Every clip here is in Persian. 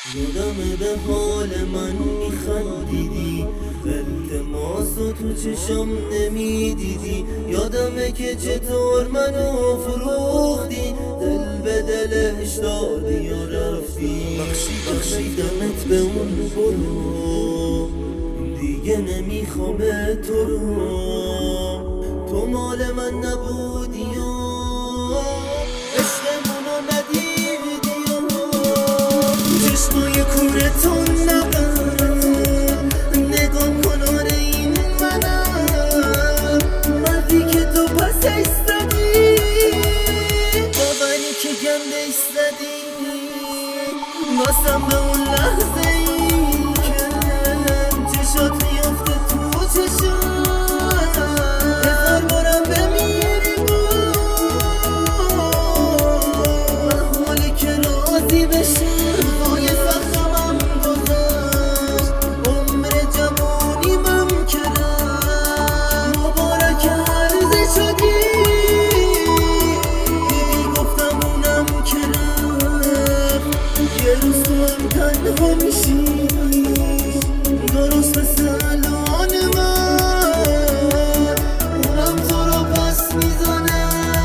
یادم به حال من میخندیدی، التماس و تو چشم نمیدیدی. یادمه که چطور منو فروختی، دل به دلش دادی و رفتی. بخشیدمت به اون برو، دیگه نمیخوام تو رو. تو مال من نبودی و عشقمونو ندیدی و چشمای کورتون نبود. نگام کن آره این منم، مردی که تو پسش زدی، باوری که گندش زدی. باسم به اون لحظه ای که چشات میافته تو چشم، هزار بارم بمیری محمولی که راضی بشی. روی سختمم گذاشت، عمر جوانیمم که رفت، مبارک عرض شدی. دیدی گفتم اونم که رفت، یه روز تو هم تنها میشی، درست مثل الان من، اونم تو رو پس میزنه،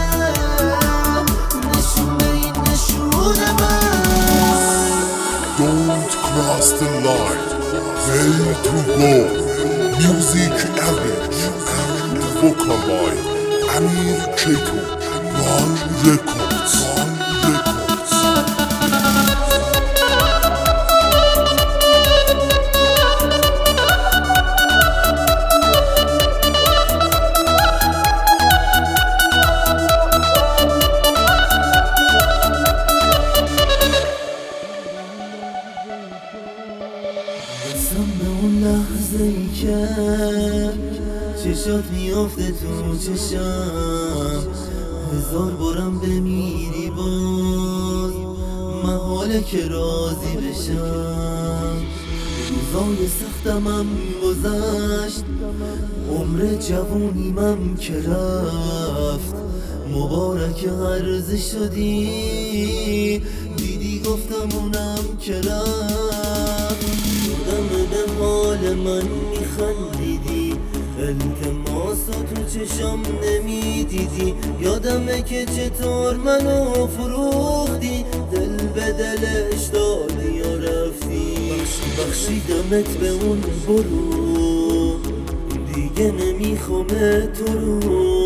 نشون به این نشونه من. Don't cross the line, way to go. Music arrange and vocal by Amir Keito, Ron Records. بسم به اون لحظه ای که چشات میافته تو چشم، هزار بارم بمیری باز، محاله که راضی بشم. روزای سختمم گذشت، عمر جوونیمم که رفت، مبارک عرض شدی. دیدی گفتم اونم که رفت. یادم به حال من میخندیدی، التماس و تو چشم نمیدیدی. یادمه که چطور منو فروختی، دل به دلش دادی و رفتی. بخشیدمت به اون برو، دیگه نمیخوام تو رو.